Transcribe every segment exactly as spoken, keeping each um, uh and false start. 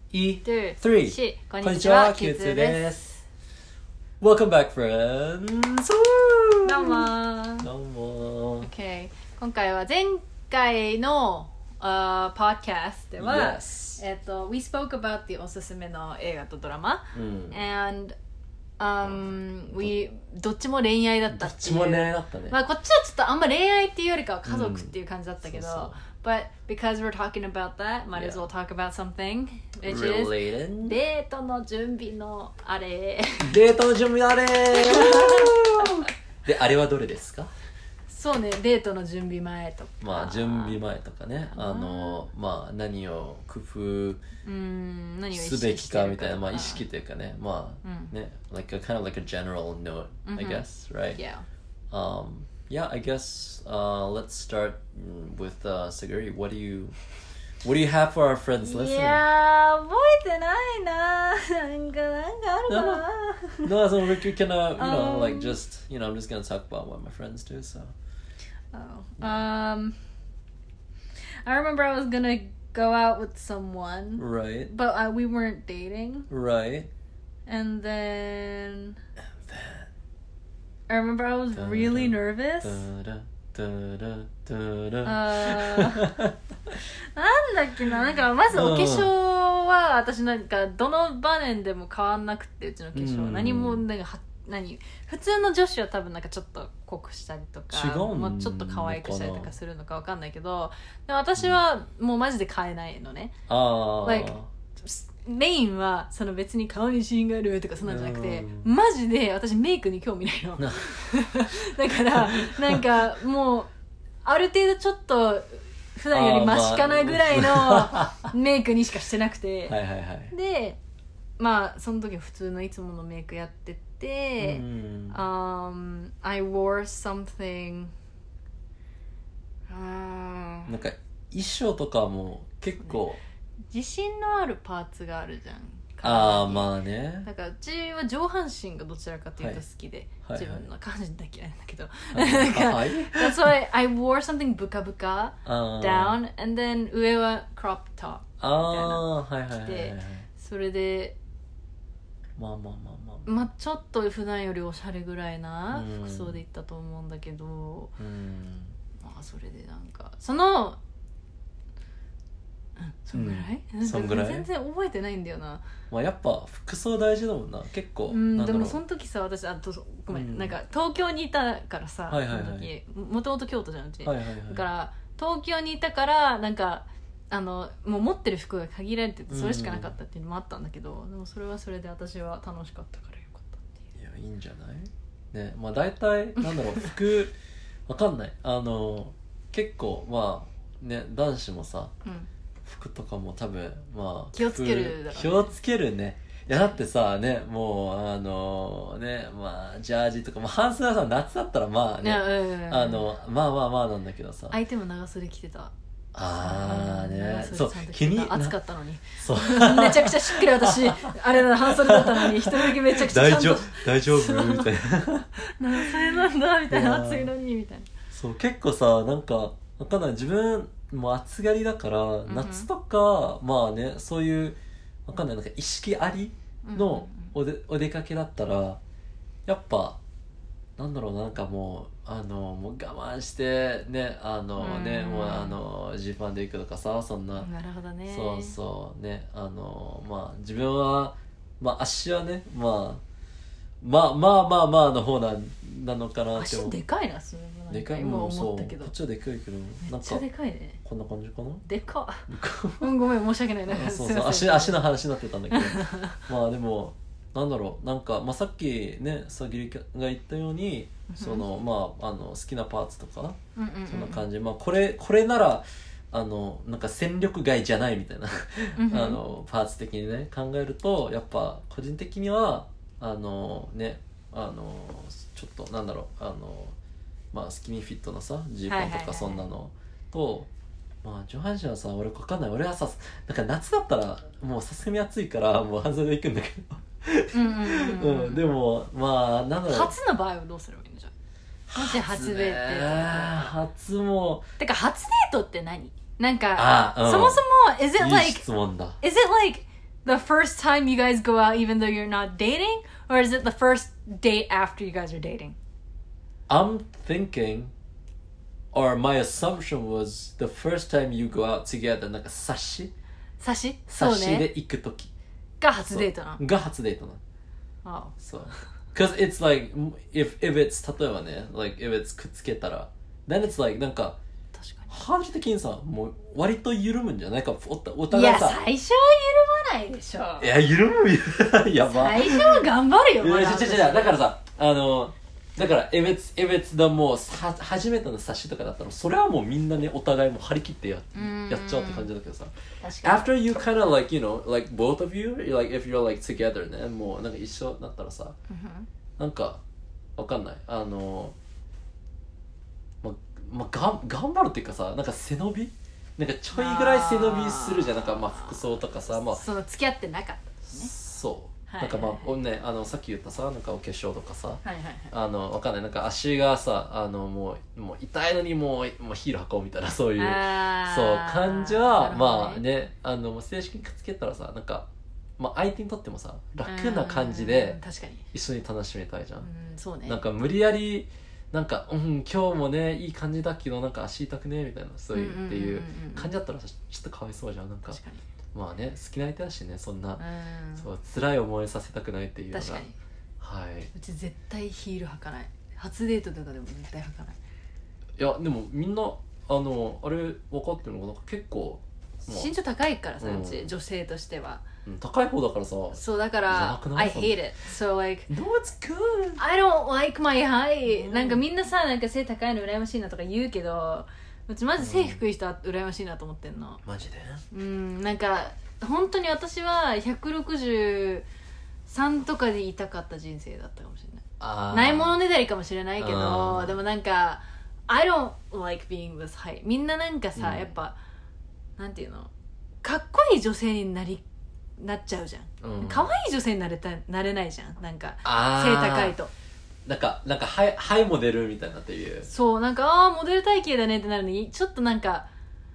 E two, three しこんにちは、キューツー で。 ですWelcome back, friends! どうもー。 どうもー。 Okay. 今回は前回の、uh, podcast では、 Yes. えっと、We spoke about the おすすめの映画とドラマ、 うん、 and um, we どっちも恋愛だったっていう。 どっちも恋愛だったね。 まあこっちはちょっとあんま恋愛っていうよりかは家族っていう感じだったけど、 うん、そうそう But because we're talking about that, might as well talk about something which is Related? デートの準備のあれ。 デートの準備あれーで、あれはどれですか？ そうね、デートの準備前とか。 まあ準備前とかね、あのまあ何を工夫うん何をすべきかみたいな、まあ意識というかね、まあ、 うん、 ね、like a kind of like a general note, I guess, right? Yeah. Um, yeah, I guess uh, let's start with uh, Saguri. What do you, what do you have for our friends い listening? やー、覚えてないな。なんかなんかあるかな。 No, so we can, uh, you know, Um, like just, you know, I'm just gonna talk about what my friends do. So. Oh. Um, I remember I was gonna go out with someone, Right. but uh, we weren't dating. Right. And then And then. I remember I was really nervous. Da, da, da, da, da. あーなんだっけな、なんかまずお化粧は私なんかどの場面でも変わんなくて、うちの化粧、 うん何もなんかは何普通の女子は多分なんかちょっと濃くしたりとか、 違うのかな、 まあ、ちょっと可愛くしたりとかするのかわかんないけど、で私はもうマジで変えないのね。 ああ。 Like, メインはその別に顔にシーンがあるとかそんなんじゃなくて、 うマジで私メイクに興味ないの。だからなんかもうある程度ちょっと普段よりマシかなぐらいのメイクにしかしてなくて、 はいはいはい。 でまあその時普通のいつものメイクやってて、 うん、 um, I wore something、uh, なんか衣装とかも結構自信のあるパーツがあるじゃん。 ああまあね。 だからうちは上半身がどちらかというと好きで、 はい、 自分の下半身だけ嫌いなんだけど、 なんか、はい、 That's why I wore something ブカブカ down and then 上は crop top みたいなああはいはいはいはい、 でそれでまあまあまあまあまあちょっと普段よりおしゃれぐらいな服装で行ったと思うんだけど、 うん、 まあそれでなんかそのそんぐらい、 うん、そんぐらい全然覚えてないんだよな。 まあやっぱ服装大事だもんな結構。 うんでもその時さ私あとごめん、うん、なんか東京にいたからさ、 はいはいはい、 その時もともと京都じゃんうち、 はいはいはい、 だから東京にいたからなんかあのもう持ってる服が限られててそれしかなかったっていうのもあったんだけど、うん、でもそれはそれで私は楽しかったからよかったっていう。 いやいいんじゃないね。まあ大体なんだろう服わかんないあの結構まあね男子もさ、うん服とかも多分まあ気をつけるだろうね。 気をつけるね。いやだってさねもうあのねまあジャージとか、まあ、半袖はさ夏だったらまあね、うん、あのまあまあまあなんだけどさ相手も長袖着てた。 ああねそう気に暑かったのにそうめちゃくちゃしっかり私あれだ半袖だったのに一人だけめちゃくちゃちゃんと大丈夫みたいな長袖なんだみたいな暑いのにみたいな。 そう結構さなんかわかんない自分もう暑がりだから、うん、夏とかまあねそういうわかんないなんか意識ありのおで、うんうん、お出かけだったらやっぱなんだろうなんかもうあのもう我慢してねあのね、うん、もうあのジーパンで行くとかさそんな。 なるほどね。 そうそうねあのまあ自分はまあ足はねまあまあまあまあまあの方ななのかなって思う。 足でかいなそれはでかい今思ったけど。 こっちはでかいけどめっちゃでかいね。 こんな感じかな。 でかっごめん申し訳ないな。 そうそう足足の話になってたんだけどまあでもなんだろうなんか、まあ、さっきねさぎりが言ったようにそのまああの好きなパーツとか、うんうんうん、そんな感じ、まあ、これこれならあのなんか戦力外じゃないみたいなあのパーツ的にね考えるとやっぱ個人的にはあのねあのちょっとなんだろうあのまあスキニーフィットのさジーパンとかそんなのと、まあ上半身はさ俺分かんない俺はさなんか夏だったらもうさすがに暑いからもう半袖で行くんだけどうんうんうん、うん、でもまあなんだろう初の場合はどうすればいいのじゃん。もし初デート初もてか初デートって何なんか、うん、そもそも is it like いい質問だ is it like the first time you guys go out even though you're not dating? Or is it the first date after you guys are dating? I'm thinking, or my assumption was the first time you go out together なんか察し察しそう察しでね。 行くときが初デートな。 が初デートなああそう Because it's like if, if it's 例えばね like if it's くっつけたら then it's like なんか確か反射的にさもう割と緩むんじゃないかおおに。いや、 互いさ最初は緩まないでしょ。 いや緩むやば最初は頑張るよ、 いまだや違う違う違うだからさあのだからえべつえべつだもうさ初めての察しとかだったらそれはもうみんなねお互いも張り切ってややっちゃうって感じだけどさ確かに After you kind of like you know like both of you like if you're like together ねもうなんか一緒だったらさなんかわかんないあのままがん頑張るっていうかさなんか背伸びなんかちょいぐらい背伸びするじゃんなんかまあ服装とかさまあその付き合ってなかったですね。 そうはいなんかまあ、おね、あのさっき言ったさなんかお化粧とかさ、 はいはいはい。 あのわかんないなんか足がさあのもうもう痛いのにもうもうヒール履こうみたいなそういうあーそう感じは、 なるほどねまあねあのもう正式にくっつけたらさなんか、まあ、相手にとってもさ楽な感じうでん確かに。 一緒に楽しみたいじゃん、 うんそうね。 なんか無理やりなんか、うん、今日もねいい感じだけどなんか足痛くねみたいなそういうっていう感じだったらさちょっとかわいそうじゃんなんか確かに。 まあね好きな相手だしねそんな、 うんそう辛い思いさせたくないっていうのが確かに。 はいうち絶対ヒール履かない。初デートとかでも絶対履かない。 いやでもみんなあのあれ分かってるのがなんか結構、まあ身長高いからさ、 うんうち女性としては。 うん高い方だからさそうだかじゃならくない I hate it. So like No it's good I don't like my height、 うんなんかみんなさなんか背高いの羨ましいなとか言うけどうちマジ背低い人は羨ましいなと思ってんの。 マジでうんなんか本当に私はひゃくろくじゅうさんとかでいたかった人生だったかもしれない。 あーないものねだりかもしれないけうどんでもなんか I don't like being this height みんななんかさ、 うんやっぱなんていうのかっこいい女性になりなっちゃうじゃん、 うん可愛い女性になれたなれないじゃんなんかあー背高いとなんかなんかハイハイモデルみたいなっていうそうなんかああモデル体型だねってなるのにちょっとなんか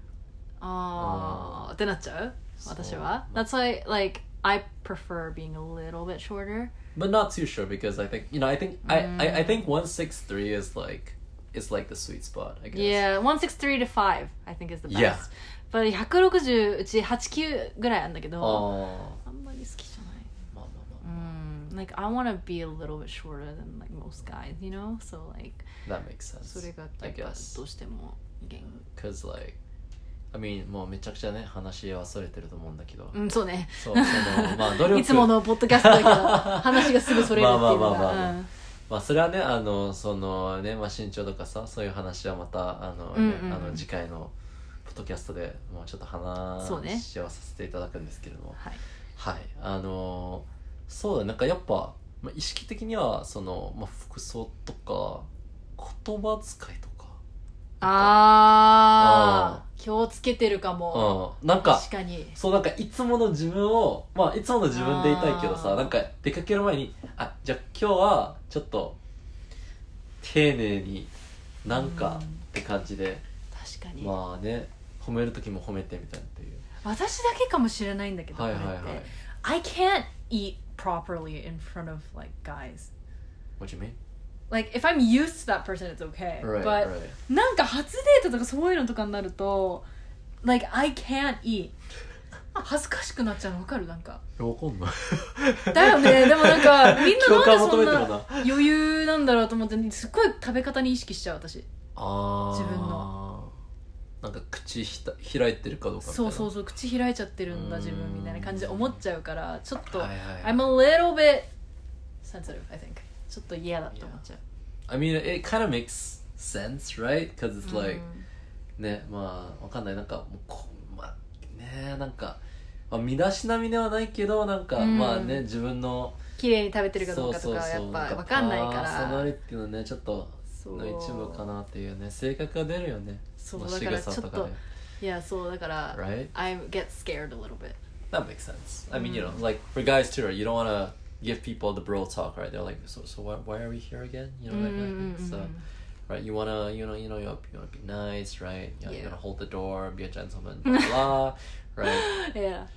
ああってなっちゃう私は。 That's why like I prefer being a little bit shorter But not too sure because I think you know I think I, I, I think one six three is like is like the sweet spot I guess Yeah, one sixty-three to five I think is the best. Yeah. But ひゃくろくじゅううちはちきゅうぐらいあるんだけどああんまり好きじゃない。 まあまあまあうん Like I want to be a little bit shorter than like most guys, you know? So like That makes sense それが I やっぱ guess どうしても原 Cause like I mean もうめちゃくちゃね話はそれてると思うんだけど、 うんそうねそうそのまあ努力いつものポッドキャストだけど話がすぐそれるっていうのまあまあまあまあがうんまあそれはねあのそのね、まあ、身長とかさそういう話はまたあの、ねうんうんうんあの次回のポッドキャストでもうちょっと話そうねし合わさせていただくんですけれども、 はいはいあのそうだなんかやっぱ、まあ、意識的にはその、まあ、服装とか言葉遣いとかあー気をつけてるかも、 うんなんか確かにそうなんかいつもの自分をまあいつもの自分でいたいけどさあーなんか出かける前にあじゃあ今日はちょっと丁寧になんかって感じで確かに、 まあね褒める時も褒めてみたいなっていう私だけかもしれないんだけど、 はいはいはいこれって I can't eat properly in front of like guys What you mean? like if I'm used to that person it's okay Right, but right. なんか初デートとかそういうのとかになると like I can't eat 恥ずかしくなっちゃうの分かるなんかわかんないだよねでもなんかみんな共感なんでそんな求めてもな余裕なんだろうと思ってすっごい食べ方に意識しちゃう私あ自分のなんか口ひた開いてるかどうかみたいなそうそうそう口開いちゃってるんだ自分みたいな感じで思っちゃうからちょっと、 はいはいはい I'm a little bit sensitive I think ちょっと嫌だって思っちゃう I mean it kind of makes sense right? Because it's like、 うんねまあわかんないなんかもうこまあねなんか、まあ、身だしなみではないけどなんか、 うんまあね自分の綺麗に食べてるかどうかとかそうそうそうやっぱ分かんないかパーソナらリティのねちょっとそうの一部かなっていうね性格が出るよねそうそのだから仕草とかでいやそうだから、 Right? I get scared a little bit That makes sense. I mean, you know, like for guys too, right? You don't want to give people the bro talk, right? They're like, so, so why, why are we here again? You know, like that. So, right? You wanna, you know, you know, you wanna be nice, right? You know, Yeah. You're gonna hold the door, be a gentleman, blah blah, blah right? yeah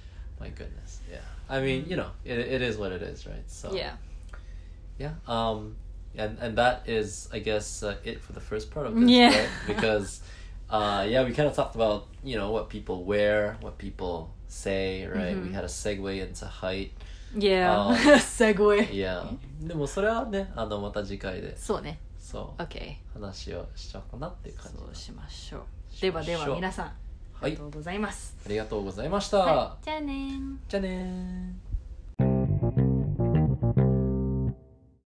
My goodness. Yeah. I mean, you know, it it is what it is, right? So Yeah. Yeah. Um and and that is I guess uh, it for the first part of this, Yeah. right? Because uh yeah, we kind of talked about, you know, what people wear, what people say, right? Mhm. We had a segue into height. Yeah. Um, Segue. Yeah. でもそれはね、あのまた次回でそうね。 そう OK。 話をしちゃおうかなっていう感じ。 そうしましょう。 しではましょうでは皆さん、あはいりがとうございます。 ありがとうございました。 はい、じゃあねー。 じゃあねー。